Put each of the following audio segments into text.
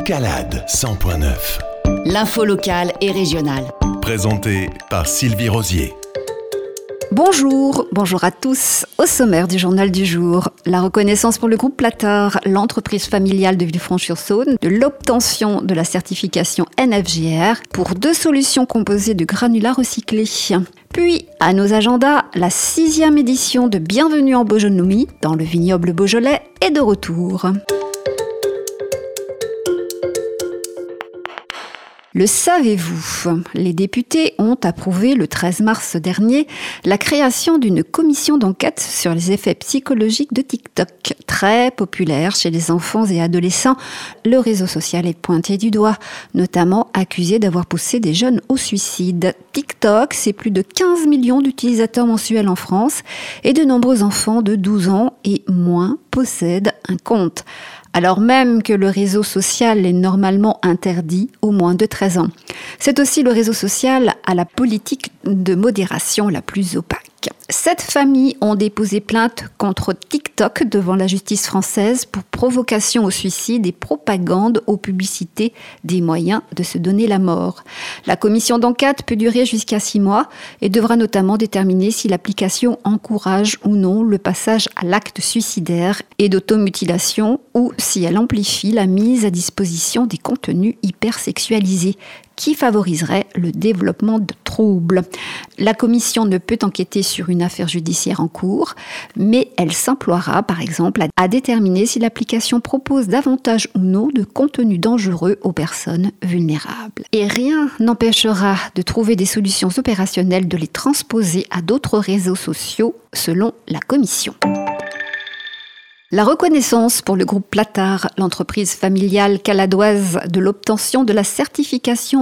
Escalade 100.9. L'info locale et régionale. Présenté par Sylvie Rosier. Bonjour à tous. Au sommaire du journal du jour, la reconnaissance pour le groupe Platard, l'entreprise familiale de Villefranche-sur-Saône, de l'obtention de la certification NFJR pour 2 solutions composées de granulats recyclés. Puis, à nos agendas, la 6e édition de Bienvenue en Bojonomie, dans le vignoble beaujolais, est de retour. Le savez-vous ? Les députés ont approuvé le 13 mars dernier la création d'une commission d'enquête sur les effets psychologiques de TikTok. Très populaire chez les enfants et adolescents, le réseau social est pointé du doigt, notamment accusé d'avoir poussé des jeunes au suicide. TikTok, c'est plus de 15 millions d'utilisateurs mensuels en France et de nombreux enfants de 12 ans et moins possèdent un compte, alors même que le réseau social est normalement interdit aux moins de 13 ans. C'est aussi le réseau social à la politique de modération la plus opaque. 7 familles ont déposé plainte contre TikTok devant la justice française pour provocation au suicide et propagande aux publicités des moyens de se donner la mort. La commission d'enquête peut durer jusqu'à 6 mois et devra notamment déterminer si l'application encourage ou non le passage à l'acte suicidaire et d'automutilation ou si elle amplifie la mise à disposition des contenus hypersexualisés qui favoriserait le développement de troubles. La commission ne peut enquêter sur une affaire judiciaire en cours, mais elle s'emploiera par exemple à déterminer si l'application propose davantage ou non de contenu dangereux aux personnes vulnérables. Et rien n'empêchera de trouver des solutions opérationnelles de les transposer à d'autres réseaux sociaux, selon la commission. La reconnaissance pour le groupe Platard, l'entreprise familiale caladoise, de l'obtention de la certification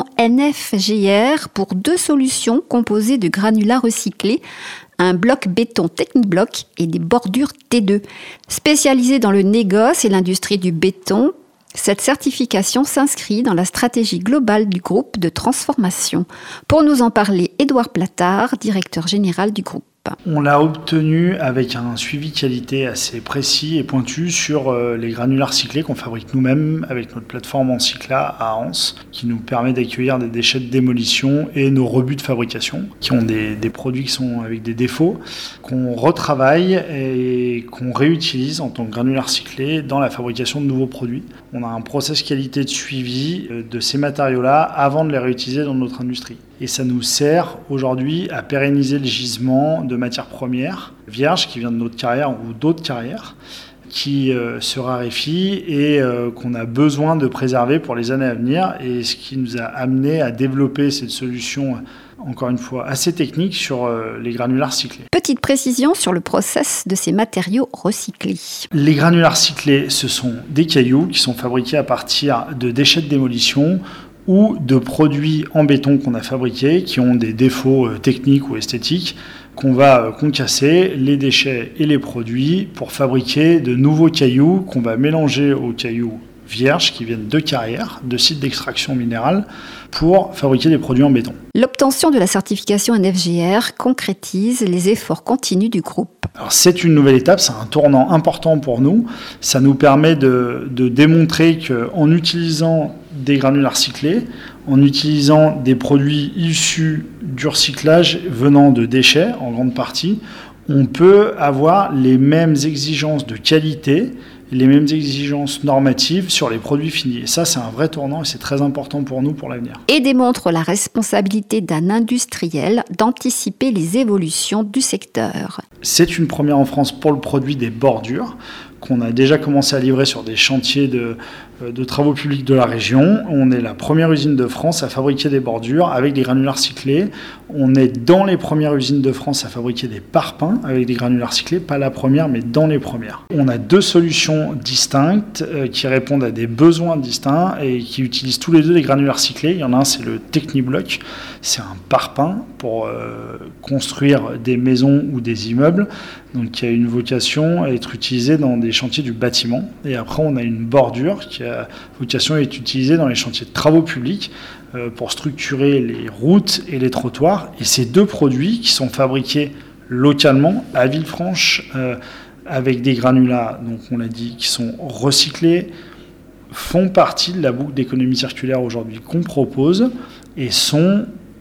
NFJR pour 2 solutions composées de granulats recyclés, un bloc béton Technibloc et des bordures T2. Spécialisée dans le négoce et l'industrie du béton, cette certification s'inscrit dans la stratégie globale du groupe de transformation. Pour nous en parler, Édouard Platard, directeur général du groupe. On l'a obtenu avec un suivi qualité assez précis et pointu sur les granulats recyclés qu'on fabrique nous-mêmes avec notre plateforme Encycla à Anse, qui nous permet d'accueillir des déchets de démolition et nos rebuts de fabrication, qui ont des produits qui sont avec des défauts, qu'on retravaille et qu'on réutilise en tant que granulats recyclés dans la fabrication de nouveaux produits. On a un process qualité de suivi de ces matériaux-là avant de les réutiliser dans notre industrie. Et ça nous sert aujourd'hui à pérenniser le gisement de matières premières vierges qui vient de notre carrière ou d'autres carrières qui se raréfient et qu'on a besoin de préserver pour les années à venir, et ce qui nous a amené à développer cette solution, encore une fois, assez technique sur les granulats recyclés. Petite précision sur le process de ces matériaux recyclés. Les granulats recyclés, ce sont des cailloux qui sont fabriqués à partir de déchets de démolition ou de produits en béton qu'on a fabriqués, qui ont des défauts techniques ou esthétiques, qu'on va concasser, les déchets et les produits, pour fabriquer de nouveaux cailloux qu'on va mélanger aux cailloux vierges qui viennent de carrières, de sites d'extraction minérale, pour fabriquer des produits en béton. L'obtention de la certification NFJR concrétise les efforts continus du groupe. Alors c'est une nouvelle étape, c'est un tournant important pour nous. Ça nous permet de démontrer qu'en utilisant des granulats recyclés, en utilisant des produits issus du recyclage venant de déchets en grande partie, on peut avoir les mêmes exigences de qualité, les mêmes exigences normatives sur les produits finis. Et ça, c'est un vrai tournant et c'est très important pour nous pour l'avenir. Et démontre la responsabilité d'un industriel d'anticiper les évolutions du secteur. C'est une première en France pour le produit des bordures, qu'on a déjà commencé à livrer sur des chantiers de travaux publics de la région. On est la première usine de France à fabriquer des bordures avec des granulats recyclés. On est dans les premières usines de France à fabriquer des parpaings avec des granulats recyclés, pas la première, mais dans les premières. On a 2 solutions distinctes qui répondent à des besoins distincts et qui utilisent tous les 2 des granulats recyclés. Il y en a un, c'est le Technibloc. C'est un parpaing pour construire des maisons ou des immeubles, donc qui a une vocation à être utilisé dans des chantiers du bâtiment. Et après, on a une bordure qui a vocation à être utilisée dans les chantiers de travaux publics pour structurer les routes et les trottoirs. Et ces 2 produits qui sont fabriqués localement à Villefranche avec des granulats, donc on l'a dit, qui sont recyclés, font partie de la boucle d'économie circulaire aujourd'hui qu'on propose et sont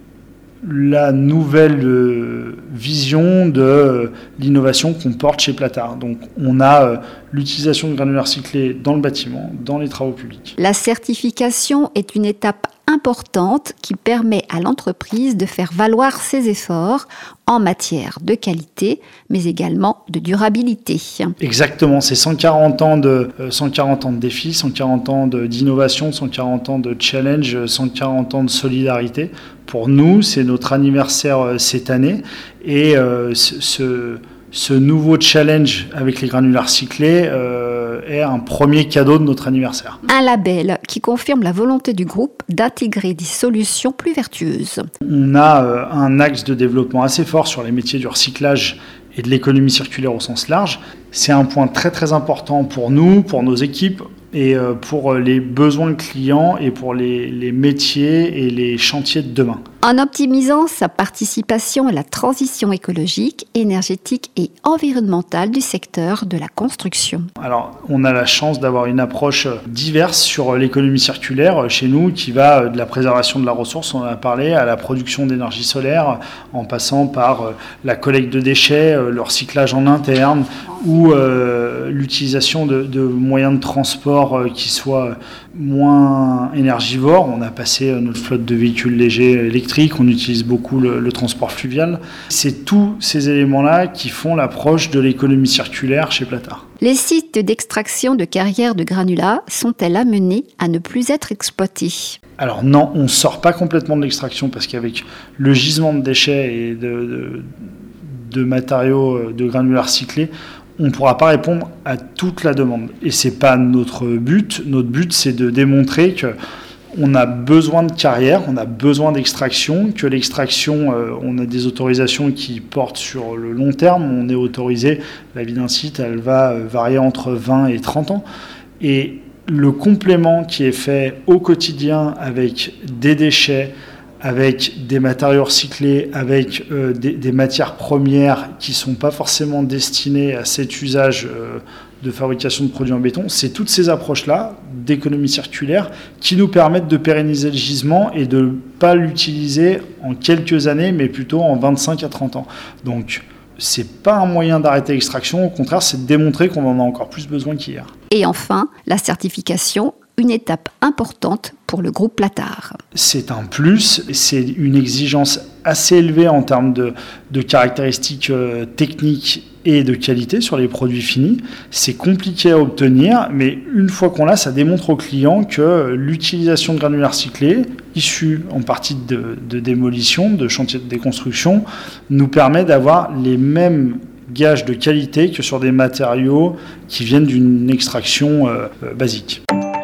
la nouvelle vision de l'innovation qu'on porte chez Platard. Donc on a l'utilisation de granulats recyclés dans le bâtiment, dans les travaux publics. La certification est une étape importante qui permet à l'entreprise de faire valoir ses efforts en matière de qualité, mais également de durabilité. Exactement, c'est 140 ans de défis, 140 ans d'innovation, 140 ans de challenge, 140 ans de solidarité. Pour nous, c'est notre anniversaire cette année et ce nouveau challenge avec les granulats recyclés est un premier cadeau de notre anniversaire. Un label qui confirme la volonté du groupe d'intégrer des solutions plus vertueuses. On a un axe de développement assez fort sur les métiers du recyclage et de l'économie circulaire au sens large. C'est un point très très important pour nous, pour nos équipes et pour les besoins clients et pour les métiers et les chantiers de demain. En optimisant sa participation à la transition écologique, énergétique et environnementale du secteur de la construction. Alors, on a la chance d'avoir une approche diverse sur l'économie circulaire chez nous, qui va de la préservation de la ressource, on en a parlé, à la production d'énergie solaire, en passant par la collecte de déchets, le recyclage en interne, ou l'utilisation de moyens de transport qui soient moins énergivores. On a passé notre flotte de véhicules légers électriques, on utilise beaucoup le transport fluvial. C'est tous ces éléments-là qui font l'approche de l'économie circulaire chez Platard. Les sites d'extraction de carrières de granulats sont-elles amenés à ne plus être exploités ? Alors non, on ne sort pas complètement de l'extraction parce qu'avec le gisement de déchets et de matériaux de granulats recyclés, on ne pourra pas répondre à toute la demande. Et ce n'est pas notre but. Notre but, c'est de démontrer qu'on a besoin de carrière, on a besoin d'extraction, que l'extraction, on a des autorisations qui portent sur le long terme. On est autorisé, la vie d'un site, elle va varier entre 20 et 30 ans. Et le complément qui est fait au quotidien avec des déchets, avec des matériaux recyclés, avec des matières premières qui ne sont pas forcément destinées à cet usage de fabrication de produits en béton, c'est toutes ces approches-là d'économie circulaire qui nous permettent de pérenniser le gisement et de ne pas l'utiliser en quelques années, mais plutôt en 25 à 30 ans. Donc, ce n'est pas un moyen d'arrêter l'extraction, au contraire, c'est de démontrer qu'on en a encore plus besoin qu'hier. Et enfin, la certification, une étape importante pour le groupe Platard. C'est un plus, c'est une exigence assez élevée en termes de caractéristiques techniques et de qualité sur les produits finis. C'est compliqué à obtenir, mais une fois qu'on l'a, ça démontre aux clients que l'utilisation de granulats recyclés, issus en partie de démolition, de chantiers de déconstruction, nous permet d'avoir les mêmes gages de qualité que sur des matériaux qui viennent d'une extraction basique.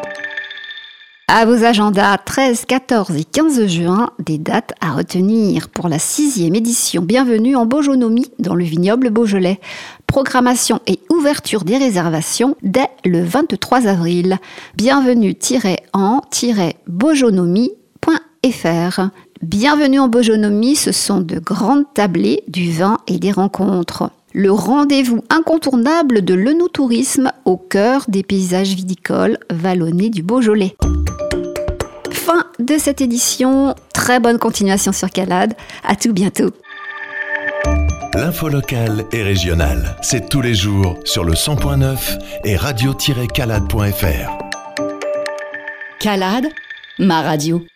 À vos agendas 13, 14 et 15 juin, des dates à retenir pour la 6e édition Bienvenue en Bojonomie dans le vignoble Beaujolais. Programmation et ouverture des réservations dès le 23 avril. Bienvenue-en-bojonomie.fr. Bienvenue en Bojonomie, ce sont de grandes tablées, du vin et des rencontres. Le rendez-vous incontournable de l'œnotourisme au cœur des paysages viticoles vallonnés du Beaujolais. Fin de cette édition. Très bonne continuation sur Calade. À tout bientôt. L'info locale et régionale, c'est tous les jours sur le 100.9 et radio-calade.fr. Calade, ma radio.